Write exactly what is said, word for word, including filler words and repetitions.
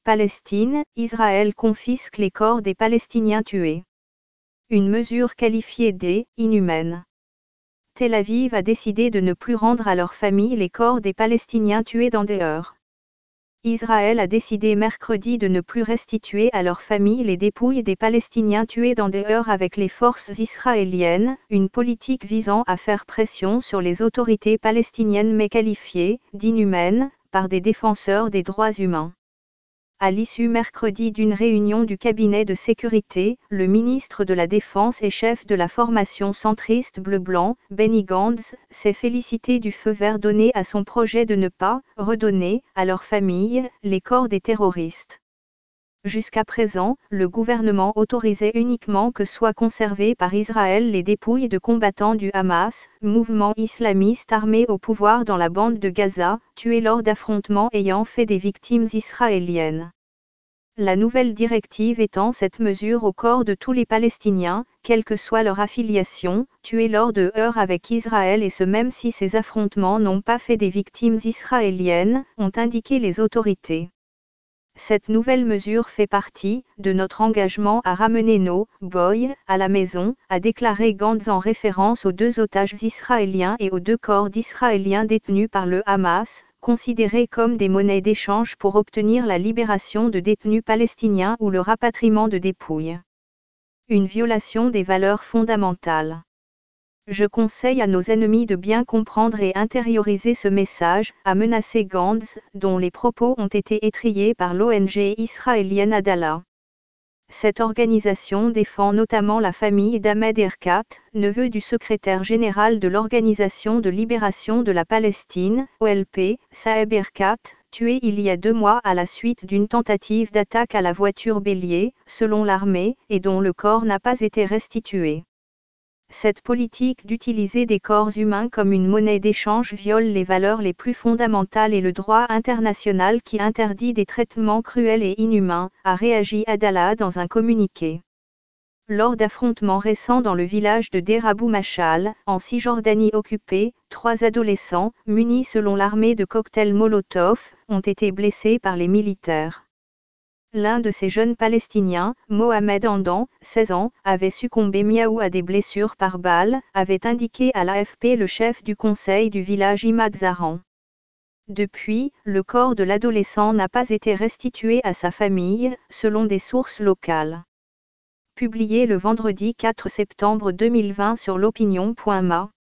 Palestine, Israël confisque les corps des Palestiniens tués. Une mesure qualifiée d'« inhumaine ». Tel Aviv a décidé de ne plus rendre à leurs familles les corps des Palestiniens tués dans des heurts. Israël a décidé mercredi de ne plus restituer à leurs familles les dépouilles des Palestiniens tués dans des heurts avec les forces israéliennes, une politique visant à faire pression sur les autorités palestiniennes mais qualifiée d'inhumaine par des défenseurs des droits humains. À l'issue mercredi d'une réunion du cabinet de sécurité, le ministre de la Défense et chef de la formation centriste bleu-blanc, Benny Gantz, s'est félicité du feu vert donné à son projet de ne pas « redonner » à leurs familles les corps des terroristes. Jusqu'à présent, le gouvernement autorisait uniquement que soient conservées par Israël les dépouilles de combattants du Hamas, mouvement islamiste armé au pouvoir dans la bande de Gaza, tués lors d'affrontements ayant fait des victimes israéliennes. La nouvelle directive étend cette mesure au corps de tous les Palestiniens, quelle que soit leur affiliation, tués lors de heurts avec Israël et ce même si ces affrontements n'ont pas fait des victimes israéliennes, ont indiqué les autorités. Cette nouvelle mesure fait partie de notre engagement à ramener nos « boys » à la maison, a déclaré Gantz en référence aux deux otages israéliens et aux deux corps d'Israéliens détenus par le Hamas, considérés comme des monnaies d'échange pour obtenir la libération de détenus palestiniens ou le rapatriement de dépouilles. Une violation des valeurs fondamentales. Je conseille à nos ennemis de bien comprendre et intérioriser ce message, a menacé Gantz, dont les propos ont été étrillés par l'O N G israélienne Adallah. Cette organisation défend notamment la famille d'Ahmed Erkat, neveu du secrétaire général de l'Organisation de libération de la Palestine, O L P, Saeb Erkat, tué il y a deux mois à la suite d'une tentative d'attaque à la voiture bélier, selon l'armée, et dont le corps n'a pas été restitué. Cette politique d'utiliser des corps humains comme une monnaie d'échange viole les valeurs les plus fondamentales et le droit international qui interdit des traitements cruels et inhumains, a réagi Adallah dans un communiqué. Lors d'affrontements récents dans le village de Deir Abou Machal, en Cisjordanie occupée, trois adolescents, munis selon l'armée de cocktails Molotov, ont été blessés par les militaires. L'un de ces jeunes Palestiniens, Mohamed Andan, seize ans, avait succombé miaou à des blessures par balle, avait indiqué à l'A F P le chef du conseil du village Imad Zaran. Depuis, le corps de l'adolescent n'a pas été restitué à sa famille, selon des sources locales. Publié le vendredi quatre septembre deux mille vingt sur l'opinion point ma.